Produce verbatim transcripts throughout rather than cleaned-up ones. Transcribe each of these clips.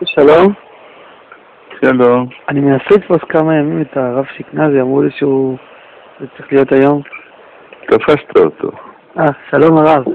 שלום. שלום. אני מנסה לתפוס כמה ימים את הרב שכנזי, אמרו לי שהוא צריך להיות היום. תפסת אותו. אה, שלום הרב.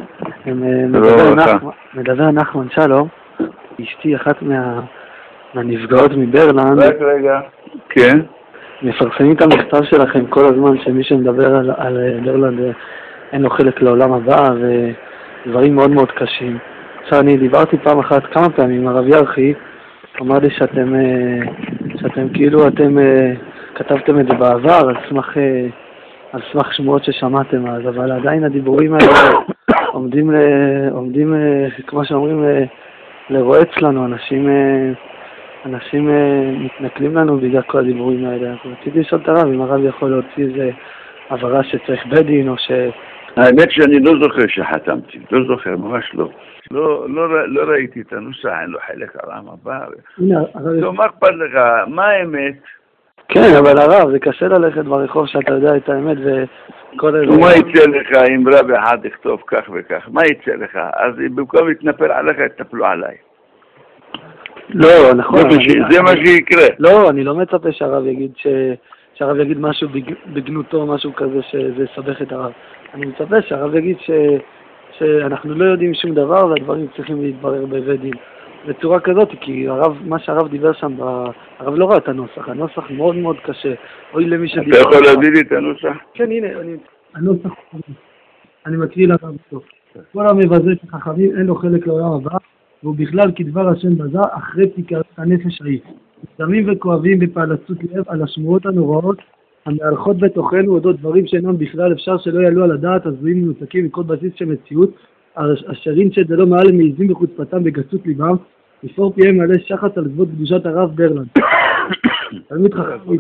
מדבר נחמן, שלום. אשתי אחת מה... מהנפגעות מברלנד. רק רגע. כן. מפרסמים את המכתב שלכם כל הזמן שמי שמדבר על, על ברלנד אין לו חלק לעולם הבא ודברים מאוד מאוד קשים. עכשיו אני דיברתי פעם אחת, כמה פעמים, עם הרב ירחי, אמר לי שאתם, שאתם כאילו אתם כתבתם את זה בעבר על סמך, על סמך שמועות ששמעתם אז, אבל עדיין הדיבורים האלה עומדים, עומדים כמו שאומרים, לרועץ לנו, אנשים, אנשים מתנכלים לנו בגלל כל הדיבורים האלה. רציתי לשאול את הרב, אם הרב יכול להוציא איזה עברה שצריך בית דין או ש... האמת שאני לא זוכר שחתמתי, לא זוכר, ממש לא. לא, לא, לא ראיתי את הנוסח, אין לו חלק על העם הבא. לא, מה אכפת לך? מה האמת? כן, אבל הרב, זה קשה ללכת ברחוב שאתה יודע את האמת וכל איזה... ומה יצא לך אם רב אחד יכתוב כך וכך? מה יצא לך? אז במקום להתנפל עליך, יתנפלו עליי. לא, נכון. זה מה שיקרה. לא, אני לא מצפה שהרב יגיד ש... שהרב יגיד משהו בגנותו, משהו כזה שזה יסבך את הרב. אני מצפה שהרב יגיד ש... שאנחנו לא יודעים שום דבר והדברים צריכים להתברר בבית דין. בצורה כזאת, כי הרב, מה שהרב דיבר שם, הרב לא ראה את הנוסח, הנוסח מאוד מאוד קשה. אוי למי שדיבר... אתה יכול להביא לי את הנוסח? כן, הנה, אני... הנוסח, אני מקריא לרב בסוף. כל המבזה שחכמים אין לו חלק לעולם הבא, והוא בכלל כדבר השם בזה אחרי תיקרת הנפש העיף. סמים וכואבים בפעלצות לב על השמועות הנוראות, המהלכות בתוכנו אודות דברים שאינם בכלל אפשר שלא יעלו על הדעת, הזויים מנותקים מכל בסיס של מציאות, השרים שזה לא מעל למעיזים בחוצפתם בגסות ליבם, לפור פיהם מלא שחץ על גבות קדושת הרב ברלנד. תלמיד חכם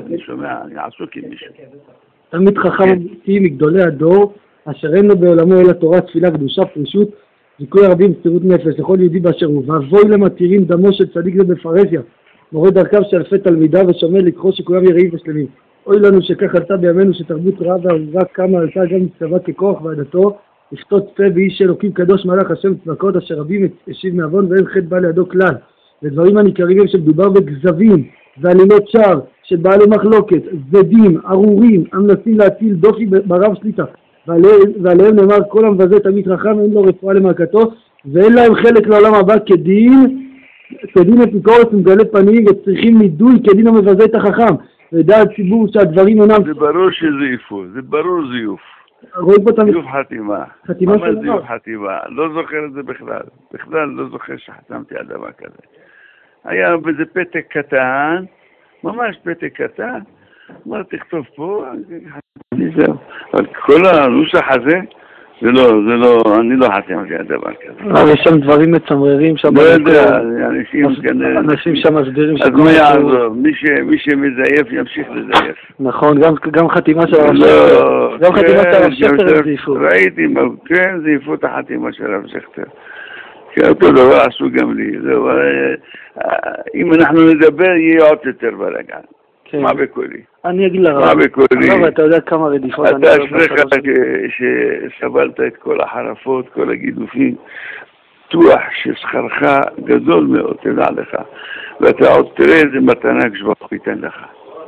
תלמיד חכם אמיתי מגדולי הדור, אשר אין לו בעולמו אלא תורה, תפילה, קדושה, פרישות, זיכוי רבים, מסירות נפש לכל יהודי באשר הוא, ואבוי למתירים דמו של צדיק זה בפרהסיה, מורה דרכיו של אלפי תלמידיו ושומר לקחו שכולם יראים ושלמים. אוי לנו שכך עלתה בימינו שתרבות רעה והרבה כמה עלתה גם מצטווה ככוח ועדתו, לפתות פה באיש אלוקים קדוש מלאך השם צבקות אשר רבים השיב מעוון ואין חטא בא לידו כלל. ודברים הניכרים הם שמדובר בגזבים ועלילות שער של בעלי מחלוקת, זדים, ארורים, המנסים להטיל דופי ברב שליטה, ועליהם נאמר כל המבזה תמיד חכם אין לו רפואה למלכתו ואין להם חלק לעולם הבא כדין כדין אפיקורס ומגלה פנים וצריכים נידוי כדין המבזה את החכם. וידע הציבור שהדברים אינם... זה ברור שזה יפו, זה ברור זיוף. רואים פה תמיד... זיוף חתימה. חתימה של זיוף חתימה. לא זוכר את זה בכלל. בכלל לא זוכר שחתמתי על דבר כזה. היה בזה פתק קטן, ממש פתק קטן. אמר, תכתוב פה, זהו. אבל כל הנוסח הזה, זה לא, זה לא, אני לא חתמתי על דבר כזה. אבל יש שם דברים מצמררים שם. לא יודע, אנשים כנראה... אנשים שם מסבירים אז מה יעזור? מי שמזייף ימשיך לזייף. נכון, גם חתימה של הרב שכתר. גם חתימה של הרב שכתר זייפו. ראיתי, כן, זייפו את החתימה של הרב שכתר. אותו דבר עשו גם לי. אם אנחנו נדבר, יהיה עוד יותר בלגן. מה בקולי? אני אגיד לרב. מה בקולי? הרב, אתה יודע כמה רדיפות... אתה אשריך שסבלת את כל החרפות, כל הגידופים. תוח ששכרך גדול מאוד, תדע לך. ואתה עוד תראה איזה מתנה כשבח ייתן לך.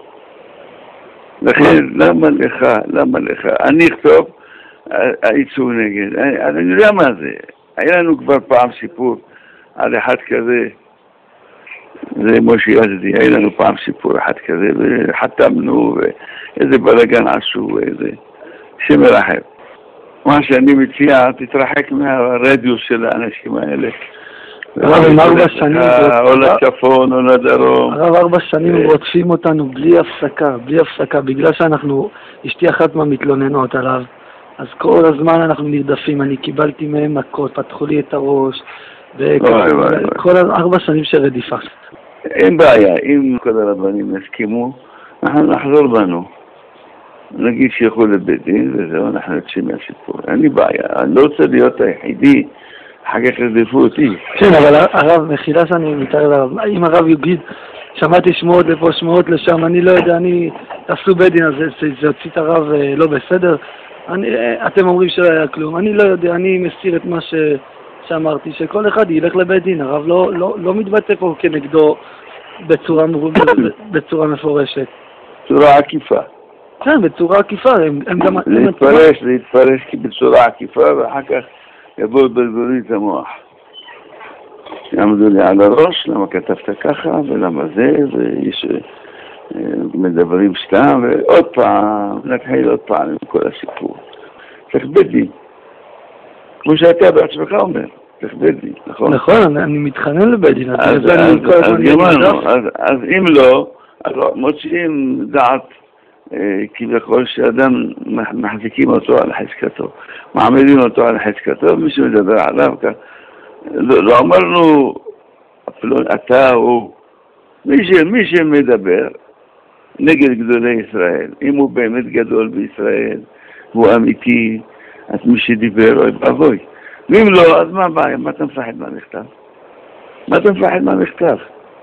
לכן, למה לך, למה לך? אני אכתוב, היצאו נגד. אני יודע מה זה. היה לנו כבר פעם סיפור על אחד כזה, זה משה יזדי, היה לנו פעם סיפור אחד כזה, וחתמנו, ואיזה בלגן עשו, ואיזה שמרחב. מה שאני מציע, תתרחק מהרדיוס של האנשים האלה. הרב, ארבע שנים... או לצפון או לדרום. הרב, ארבע שנים רודפים אותנו בלי הפסקה, בלי הפסקה, בגלל שאנחנו, אשתי אחת מהמתלוננות עליו, אז כל הזמן אנחנו נרדפים, אני קיבלתי מהם מכות, פתחו לי את הראש, וכל ארבע שנים של רדיפה. אין בעיה, אם כל הרבנים יסכימו, אנחנו נחזור בנו. נגיד שילכו לבית דין, וזהו, אנחנו יוצאים מהסיפור. אין לי בעיה, אני לא רוצה להיות היחידי, אחר כך רדיפו אותי. כן, אבל הרב, מחילה שאני מתאר לרב, אם הרב יגיד, שמעתי שמועות לפה, שמועות לשם, אני לא יודע, אני תפסו בית דין, אז זה הוציא את הרב לא בסדר, אתם אומרים שלא היה כלום, אני לא יודע, אני מסיר את מה ש... שאמרתי שכל אחד ילך לבית דין, הרב לא, לא, לא מתבטא פה כנגדו בצורה, בצורה מפורשת. בצורה עקיפה. כן, בצורה עקיפה, הם, הם גם... זה יתפרש, זה יתפרש כי בצורה עקיפה, ואחר כך יבואו בלבולי את המוח. יעמדו לי על הראש, למה כתבת ככה, ולמה זה, ויש מדברים סתם, ועוד פעם, נתחיל עוד פעם עם כל הסיפור. צריך בית דין. כמו שאתה בעצמך אומר, צריך בית דין, נכון? נכון, אני מתחנן לבית דין. אז אם לא, מוצאים דעת כביכול שאדם מחזיקים אותו על חזקתו, מעמידים אותו על חזקתו, מי שמדבר עליו כך. לא אמרנו, אפילו אתה או מי שמדבר נגד גדולי ישראל, אם הוא באמת גדול בישראל, הוא אמיתי, אז מי שדיבר אוי ואבוי. ואם לא, אז מה הבעיה? מה אתה מפחד מהמכתב? מה אתה מפחד מהמכתב?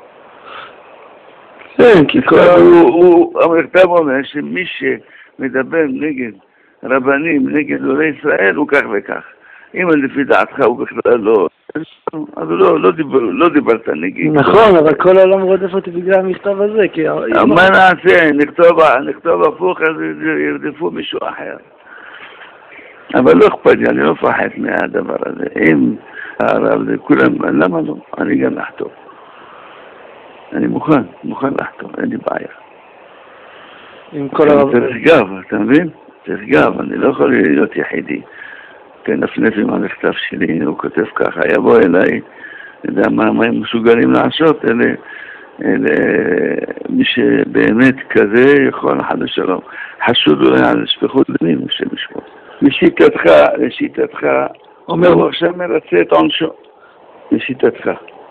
כן, כי כל... המכתב אומר שמי שמדבר נגד רבנים, נגד גדולי ישראל, הוא כך וכך. אם לפי דעתך הוא בכלל לא... אז לא, לא, דיבר, לא דיברת נגד. נכון, אבל כל העולם רודף אותי בגלל המכתב הזה, כי... מה נעשה? נכתוב, נכתוב הפוך, אז ירדפו מישהו אחר. אבל לא אכפת לי, אני לא מפחד מהדבר הזה. אם הרב זה כולם, למה לא? אני גם לחתום. אני מוכן, מוכן לחתום, אין לי בעיה. עם כל הרב... צריך גב, אתה מבין? צריך גב, אני לא יכול להיות יחידי. כנפנף עם המכתב שלי, הוא כותב ככה, יבוא אליי, יודע מה, מה הם מסוגלים לעשות, אלה, אלה, מי שבאמת כזה יכול חד ושלום. חשוד אולי על שפיכות דמים, השם ישפוט. לשיטתך, לשיטתך, אומר, הוא עכשיו מרצה את עונשו. לשיטתך.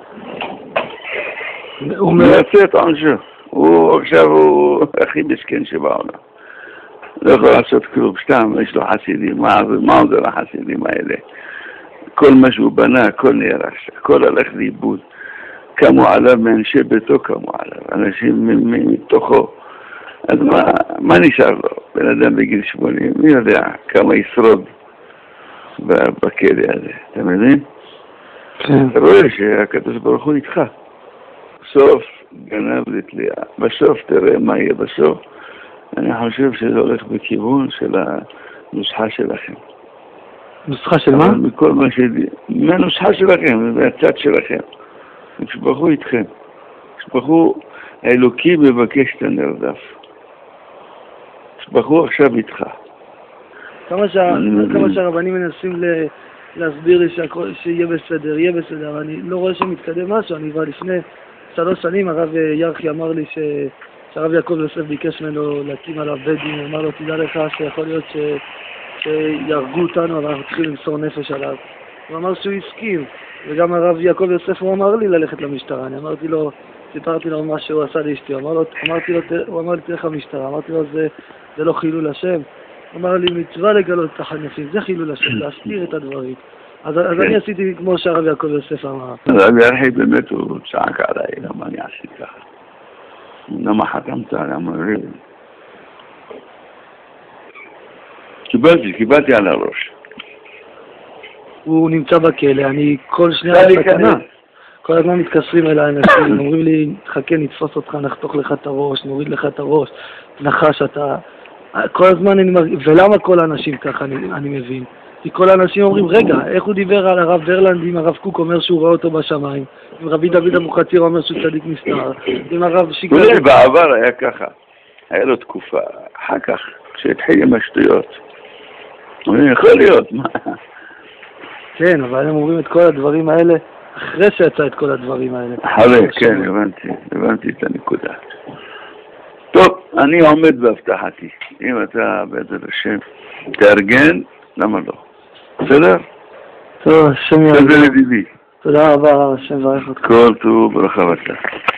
הוא מרצה את עונשו. הוא עכשיו, הוא הכי מסכן שבעולם. לא יכול לעשות כלום, סתם, יש לו חסידים, מה עוזר לחסידים האלה? כל מה שהוא בנה, הכל נהרס, הכל הלך לאיבוד. קמו עליו מאנשי ביתו, קמו עליו, אנשים מתוכו. אז מה, מה נשאר לו? בן אדם בגיל שמונים, מי יודע כמה ישרוד בכלא הזה, אתה מבין? כן. אתה רואה שהקדוש ברוך הוא איתך. בסוף גנב לתלייה, בסוף תראה מה יהיה בסוף. אני חושב שזה הולך בכיוון של הנוסחה שלכם. נוסחה של מה? מכל מה שדי... מהנוסחה שלכם, מהצד שלכם. כשבחו איתכם. כשבחו האלוקי מבקש את הנרדף. כשבחו עכשיו איתך. כמה שהרבנים מנסים להסביר לי שיהיה בסדר, יהיה בסדר. אני לא רואה שמתקדם משהו. אני כבר לפני שלוש שנים הרב ירחי אמר לי ש... שהרב יעקב יוסף ביקש ממנו להקים עליו בית דין, הוא אמר לו, תדע לך שיכול להיות ש... שירגו אותנו, אבל אנחנו צריכים למסור נפש עליו. הוא אמר שהוא הסכים, וגם הרב יעקב יוסף הוא אמר לי ללכת למשטרה. אני אמרתי לו, סיפרתי לו מה שהוא עשה לאשתי, אמר לו, אמרתי לו, הוא אמר לי, תלך למשטרה, אמרתי לו, זה, זה לא חילול השם. הוא אמר לי, מצווה לגלות את החנפים, זה חילול השם, להסתיר את הדברים. אז, אז אני עשיתי כמו שהרב יעקב יוסף אמר. הרב ירחי באמת הוא צעק עליי, למה אני עשיתי ככה. למה חתמת על המריב? קיבלתי, קיבלתי על הראש. הוא נמצא בכלא, אני כל שנייה בסכנה. כל הזמן מתקשרים אליי אנשים, אומרים לי, חכה, נתפוס אותך, נחתוך לך את הראש, נוריד לך את הראש, נחש אתה... כל הזמן אני מרגיש, ולמה כל האנשים ככה אני, אני מבין? כי כל האנשים אומרים, רגע, איך הוא דיבר על הרב ברלנד אם הרב קוק אומר שהוא רואה אותו בשמיים, אם רבי דוד אבוחצירא אומר שהוא צדיק מסתר, אם הרב שיקר... אולי בעבר היה ככה, היה לו תקופה, אחר כך, כשהתחיל עם השטויות. יכול להיות, מה? כן, אבל הם אומרים את כל הדברים האלה, אחרי שיצא את כל הדברים האלה. אחרי, כן, הבנתי, הבנתי את הנקודה. טוב, אני עומד בהבטחתי. אם אתה בעזרת השם תארגן, למה לא? בסדר? טוב, השם יארגן. בסדר ידידי. תודה רבה, השם יברך אותך. כל טוב, ברכה ותלך.